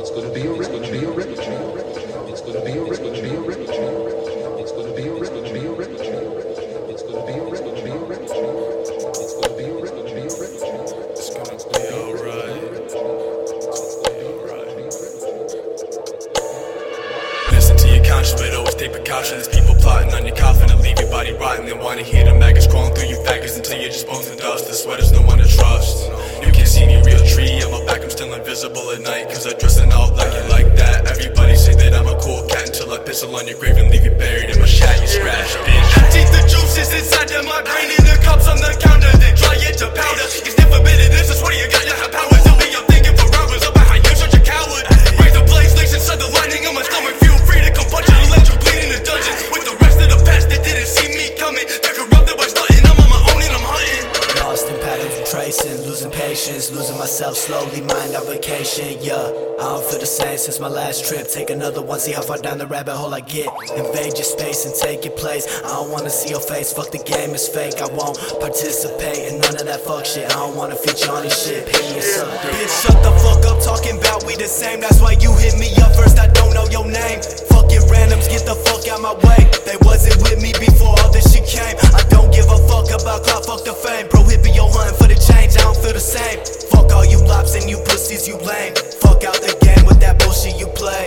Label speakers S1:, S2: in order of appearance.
S1: It's gonna be a rip. It's gonna be a rip. It's gonna be a rip. It's gonna be a rip. It's gonna be a rip. It's gonna be a rip. It's gonna be a rip. It's gonna be a rip. It's gonna be a rip. It's gonna be a rip.
S2: It's gonna be alright. Listen to your conscience, but always take precaution. There's people plotting on your coffin to leave your body rotten. They wanna hear the maggots crawling through your faggots until you're just bones and dust. The sweater's no one to trust. You can't see me real tree. On my back, I'm still invisible at night. Cause I'm dressing out like you like that. Everybody say that I'm a cool cat until I pistol on your grave and leave you buried in my shack. You scratched in. Empty the juices inside of my brain in the cups on the counter. Then dry it to powder. It's never forbidden. This is what you got. You have powers. I'll be up thinking for hours about how you're such a coward. Raise the blaze, lace inside the lining of my stomach. Feel free to come punch it and let you bleed in the dungeon. With the rest of the past that didn't see me coming. They're corrupted by stunting. I'm on my own and I'm hunting.
S3: Lost in patterns and tracing, losing patience, losing myself slowly, mind on vacation, yeah. I don't feel the same since my last trip. Take another one, see how far down the rabbit hole I get. Invade your space and take your place. I don't wanna see your face, fuck the game, it's fake. I won't participate in none of that fuck shit. I don't wanna feature on this shit, pay me up. Bitch, shut the fuck up, talking about we the same. That's why you hit me up first, I don't know your name. Fucking randoms, get the fuck out my way. They wasn't with me before all this shit came. I don't give a fuck about clout, fuck the fame. Prohibit your hunting for the change, I don't feel the same. Fuck all you lops and you pussies, you lame. Fuck out the game with that bullshit you play.